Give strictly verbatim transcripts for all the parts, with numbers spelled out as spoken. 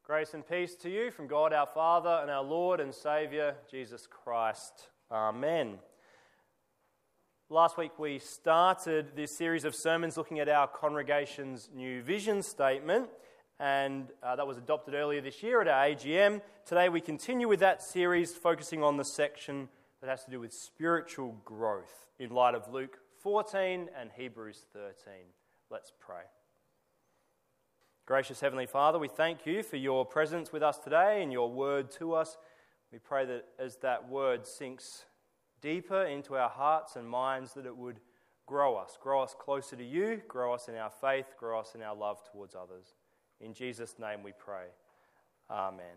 Grace and peace to you from God our Father and our Lord and Saviour, Jesus Christ. Amen. Last week we started this series of sermons looking at our congregation's new vision statement, and uh, that was adopted earlier this year at our A G M. Today we continue with that series, focusing on the section that has to do with spiritual growth in light of Luke fourteen and Hebrews thirteen. Let's pray. Gracious Heavenly Father, we thank you for your presence with us today and your word to us. We pray that as that word sinks deeper into our hearts and minds, that it would grow us, grow us closer to you, grow us in our faith, grow us in our love towards others. In Jesus' name we pray. Amen.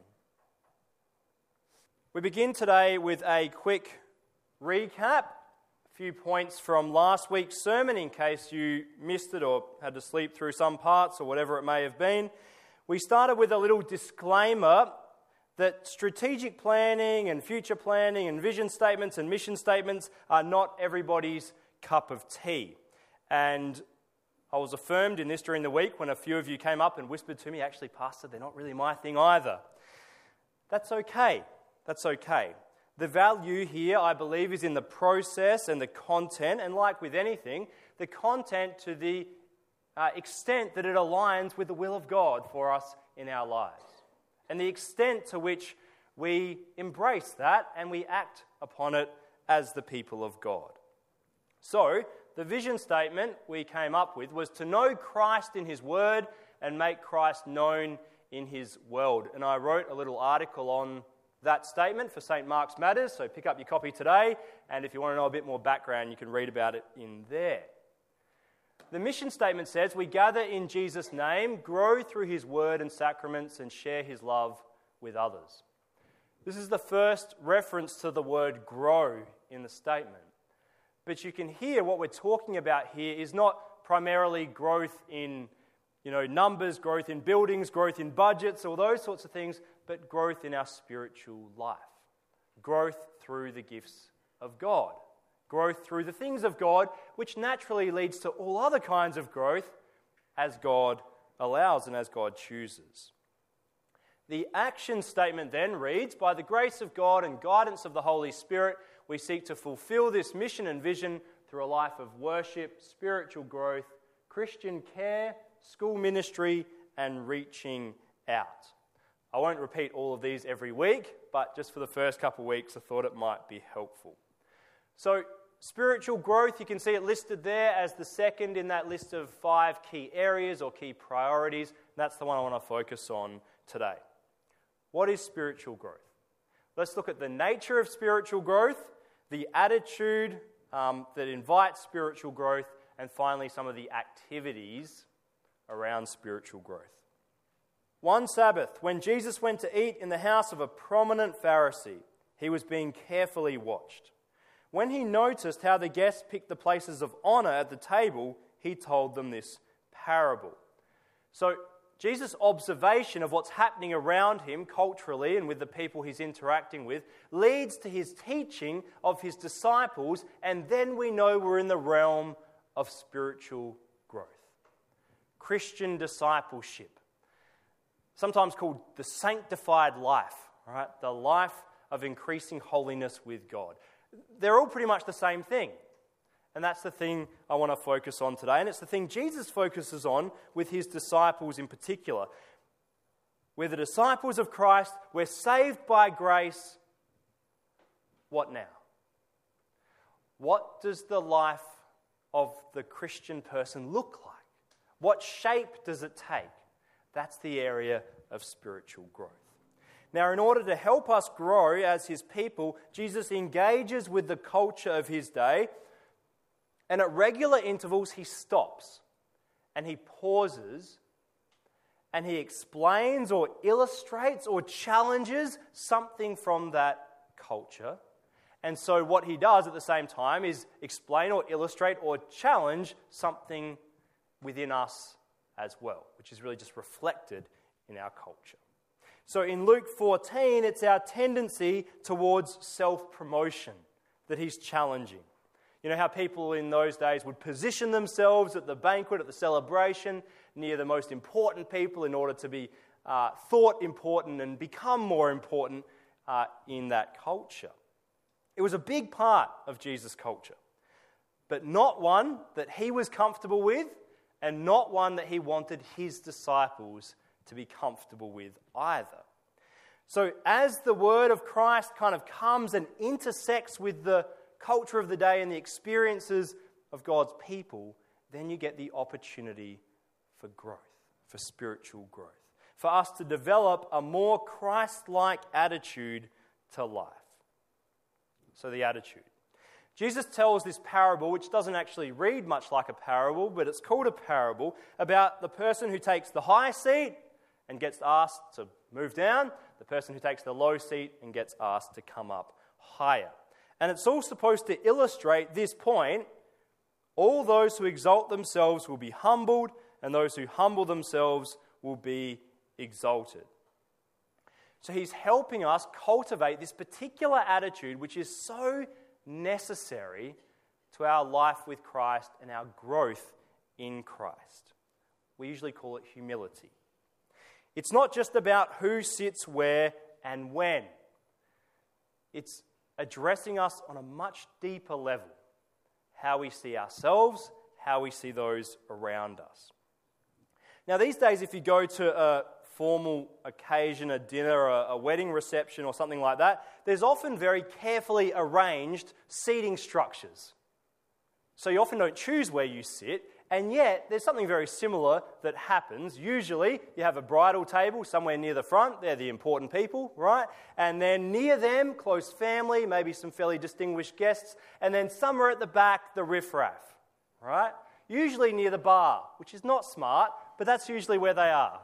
We begin today with a quick recap. A few points from last week's sermon in case you missed it or had to sleep through some parts or whatever it may have been. We started with a little disclaimer that strategic planning and future planning and vision statements and mission statements are not everybody's cup of tea. And I was affirmed in this during the week when a few of you came up and whispered to me, actually, Pastor, they're not really my thing either. That's okay. That's okay. The value here, I believe, is in the process and the content, and like with anything, the content to the uh, extent that it aligns with the will of God for us in our lives, and the extent to which we embrace that and we act upon it as the people of God. So, the vision statement we came up with was to know Christ in His Word and make Christ known in His world. And I wrote a little article on that statement for Saint Mark's Matters, so pick up your copy today, and if you want to know a bit more background, you can read about it in there. The mission statement says, we gather in Jesus' name, grow through His word and sacraments, and share His love with others. This is the first reference to the word grow in the statement. But you can hear what we're talking about here is not primarily growth in you know, numbers, growth in buildings, growth in budgets, all those sorts of things, but growth in our spiritual life. Growth through the gifts of God. Growth through the things of God, which naturally leads to all other kinds of growth as God allows and as God chooses. The action statement then reads, by the grace of God and guidance of the Holy Spirit, we seek to fulfill this mission and vision through a life of worship, spiritual growth, Christian care, school ministry, and reaching out. I won't repeat all of these every week, but just for the first couple of weeks, I thought it might be helpful. So, spiritual growth, you can see it listed there as the second in that list of five key areas or key priorities. That's the one I want to focus on today. What is spiritual growth? Let's look at the nature of spiritual growth, the attitude um, that invites spiritual growth, and finally some of the activities around spiritual growth. One Sabbath, when Jesus went to eat in the house of a prominent Pharisee, he was being carefully watched. When he noticed how the guests picked the places of honor at the table, he told them this parable. So, Jesus' observation of what's happening around him culturally and with the people he's interacting with leads to his teaching of his disciples, and then we know we're in the realm of spiritual growth. Christian discipleship, sometimes called the sanctified life, right? The life of increasing holiness with God. They're all pretty much the same thing. And that's the thing I want to focus on today. And it's the thing Jesus focuses on with his disciples in particular. We're the disciples of Christ. We're saved by grace. What now? What does the life of the Christian person look like? What shape does it take? That's the area of spiritual growth. Now, in order to help us grow as his people, Jesus engages with the culture of his day, and at regular intervals he stops and he pauses and he explains or illustrates or challenges something from that culture. And so what he does at the same time is explain or illustrate or challenge something within us as well, which is really just reflected in our culture. So in Luke fourteen, it's our tendency towards self-promotion that he's challenging. You know how people in those days would position themselves at the banquet, at the celebration, near the most important people in order to be uh, thought important and become more important uh, in that culture. It was a big part of Jesus' culture, but not one that he was comfortable with and not one that he wanted his disciples to be comfortable with either. So as the word of Christ kind of comes and intersects with the culture of the day and the experiences of God's people, then you get the opportunity for growth, for spiritual growth, for us to develop a more Christ-like attitude to life. So the attitude. Jesus tells this parable, which doesn't actually read much like a parable, but it's called a parable, about the person who takes the high seat and gets asked to move down, the person who takes the low seat and gets asked to come up higher. And it's all supposed to illustrate this point: all those who exalt themselves will be humbled, and those who humble themselves will be exalted. So he's helping us cultivate this particular attitude which is so necessary to our life with Christ and our growth in Christ. We usually call it humility. It's not just about who sits where and when. It's addressing us on a much deeper level. How we see ourselves, how we see those around us. Now these days, if you go to a formal occasion, a dinner, a, a wedding reception or something like that, there's often very carefully arranged seating structures. So you often don't choose where you sit, and yet there's something very similar that happens. Usually you have a bridal table somewhere near the front, they're the important people, right? And then near them, close family, maybe some fairly distinguished guests, and then somewhere at the back, the riffraff, right? Usually near the bar, which is not smart, but that's usually where they are.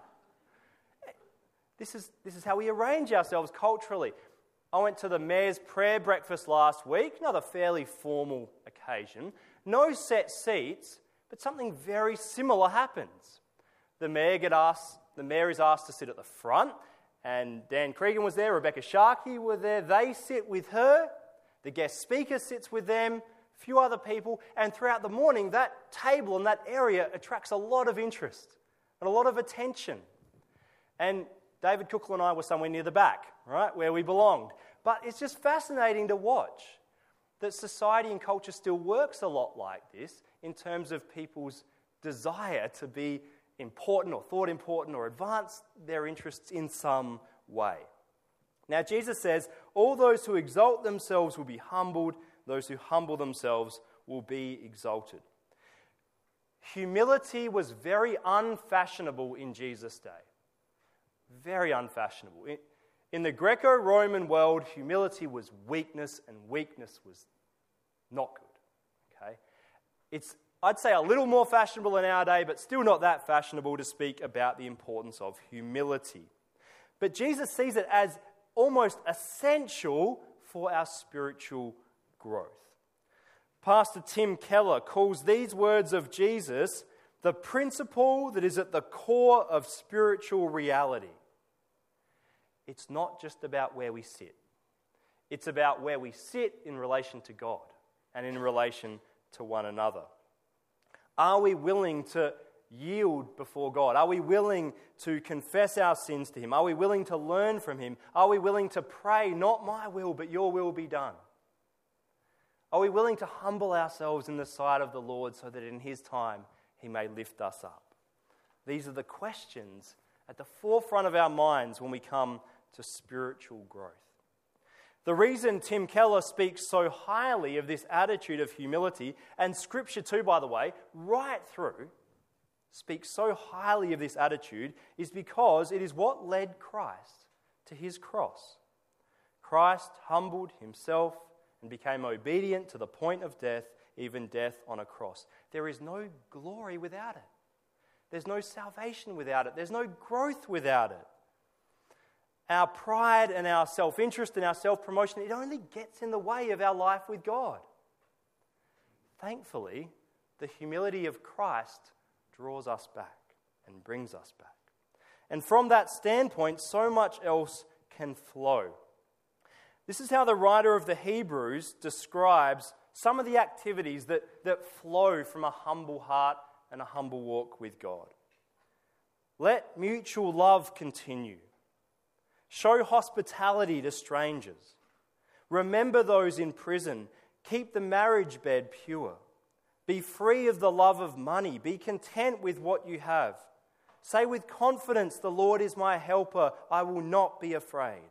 This is, this is how we arrange ourselves culturally. I went to the Mayor's Prayer Breakfast last week, another fairly formal occasion. No set seats, but something very similar happens. The mayor get asked, the mayor is asked to sit at the front, and Dan Cregan was there, Rebecca Sharkey were there. They sit with her. The guest speaker sits with them, a few other people, and throughout the morning, that table and that area attracts a lot of interest and a lot of attention. And David Cookle and I were somewhere near the back, right, where we belonged. But it's just fascinating to watch that society and culture still works a lot like this in terms of people's desire to be important or thought important or advance their interests in some way. Now Jesus says, all those who exalt themselves will be humbled, those who humble themselves will be exalted. Humility was very unfashionable in Jesus' day. Very unfashionable. In, in the Greco-Roman world, humility was weakness, and weakness was not good. Okay, it's I'd say a little more fashionable in our day, but still not that fashionable to speak about the importance of humility. But Jesus sees it as almost essential for our spiritual growth. Pastor Tim Keller calls these words of Jesus the principle that is at the core of spiritual reality. It's not just about where we sit. It's about where we sit in relation to God and in relation to one another. Are we willing to yield before God? Are we willing to confess our sins to Him? Are we willing to learn from Him? Are we willing to pray, not my will, but your will be done? Are we willing to humble ourselves in the sight of the Lord so that in His time He may lift us up? These are the questions at the forefront of our minds when we come to spiritual growth. The reason Tim Keller speaks so highly of this attitude of humility, and Scripture too, by the way, right through, speaks so highly of this attitude, is because it is what led Christ to His cross. Christ humbled Himself and became obedient to the point of death, even death on a cross. There is no glory without it. There's no salvation without it. There's no growth without it. Our pride and our self-interest and our self-promotion, it only gets in the way of our life with God. Thankfully, the humility of Christ draws us back and brings us back. And from that standpoint, so much else can flow. This is how the writer of the Hebrews describes some of the activities that, that flow from a humble heart and a humble walk with God. Let mutual love continue. Show hospitality to strangers. Remember those in prison. Keep the marriage bed pure. Be free of the love of money. Be content with what you have. Say with confidence, the Lord is my helper. I will not be afraid.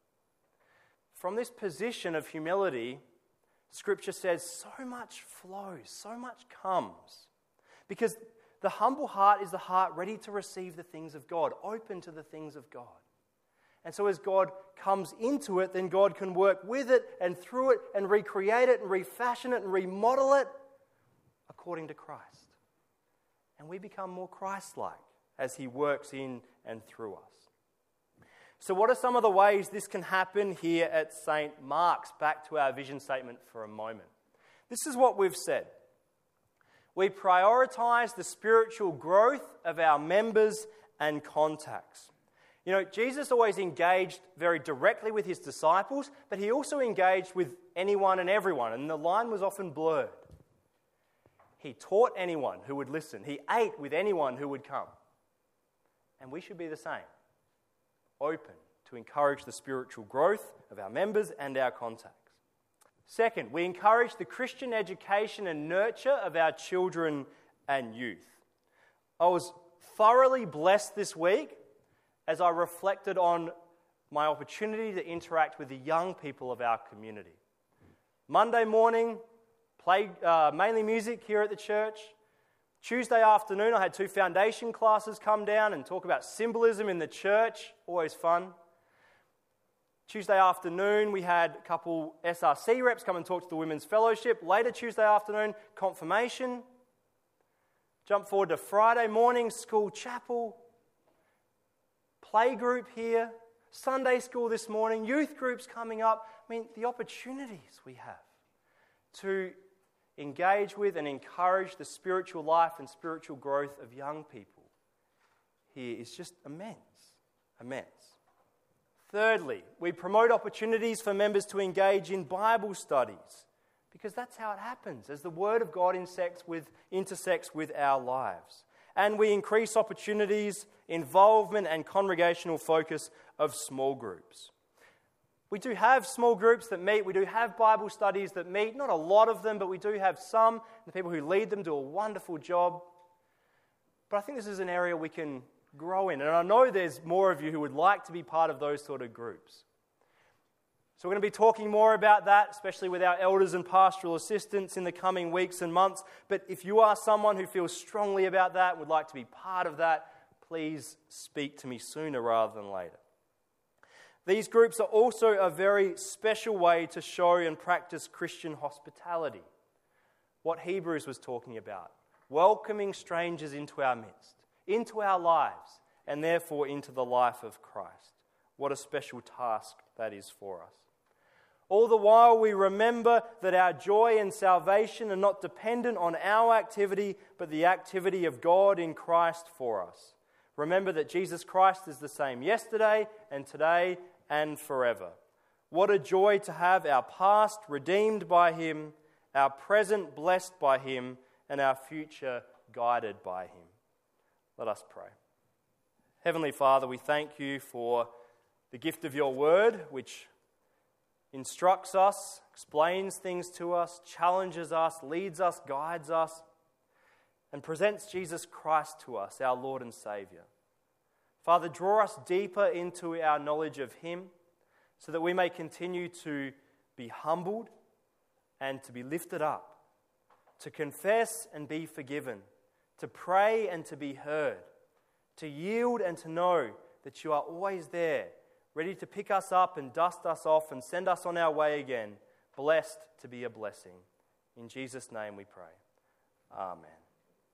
From this position of humility, Scripture says so much flows, so much comes. Because the humble heart is the heart ready to receive the things of God, open to the things of God. And so as God comes into it, then God can work with it and through it and recreate it and refashion it and remodel it according to Christ. And we become more Christ-like as He works in and through us. So what are some of the ways this can happen here at Saint Mark's? Back to our vision statement for a moment. This is what we've said. We prioritise the spiritual growth of our members and contacts. You know, Jesus always engaged very directly with His disciples, but He also engaged with anyone and everyone, and the line was often blurred. He taught anyone who would listen. He ate with anyone who would come. And we should be the same. Open to encourage the spiritual growth of our members and our contacts. Second, we encourage the Christian education and nurture of our children and youth. I was thoroughly blessed this week as I reflected on my opportunity to interact with the young people of our community. Monday morning, played uh, mainly music here at the church. Tuesday afternoon, I had two foundation classes come down and talk about symbolism in the church. Always fun. Tuesday afternoon, we had a couple S R C reps come and talk to the Women's Fellowship. Later Tuesday afternoon, confirmation. Jump forward to Friday morning, school chapel. Playgroup here. Sunday school this morning. Youth groups coming up. I mean, the opportunities we have to engage with and encourage the spiritual life and spiritual growth of young people here is just immense, immense. Thirdly, we promote opportunities for members to engage in Bible studies because that's how it happens as the Word of God intersects with, intersects with our lives. And we increase opportunities, involvement and congregational focus of small groups. We do have small groups that meet. We do have Bible studies that meet. Not a lot of them, but we do have some. The people who lead them do a wonderful job. But I think this is an area we can grow in. And I know there's more of you who would like to be part of those sort of groups. So we're going to be talking more about that, especially with our elders and pastoral assistants in the coming weeks and months. But if you are someone who feels strongly about that, would like to be part of that, please speak to me sooner rather than later. These groups are also a very special way to show and practice Christian hospitality. What Hebrews was talking about. Welcoming strangers into our midst, into our lives, and therefore into the life of Christ. What a special task that is for us. All the while we remember that our joy and salvation are not dependent on our activity, but the activity of God in Christ for us. Remember that Jesus Christ is the same yesterday and today and forever. What a joy to have our past redeemed by Him, our present blessed by Him, and our future guided by Him. Let us pray. Heavenly Father, we thank You for the gift of Your word, which instructs us, explains things to us, challenges us, leads us, guides us, and presents Jesus Christ to us, our Lord and Saviour. Father, draw us deeper into our knowledge of Him so that we may continue to be humbled and to be lifted up, to confess and be forgiven, to pray and to be heard, to yield and to know that You are always there, ready to pick us up and dust us off and send us on our way again, blessed to be a blessing. In Jesus' name we pray. Amen.